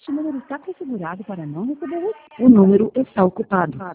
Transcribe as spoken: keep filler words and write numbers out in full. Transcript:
Este número está configurado para não receber. O número está ocupado.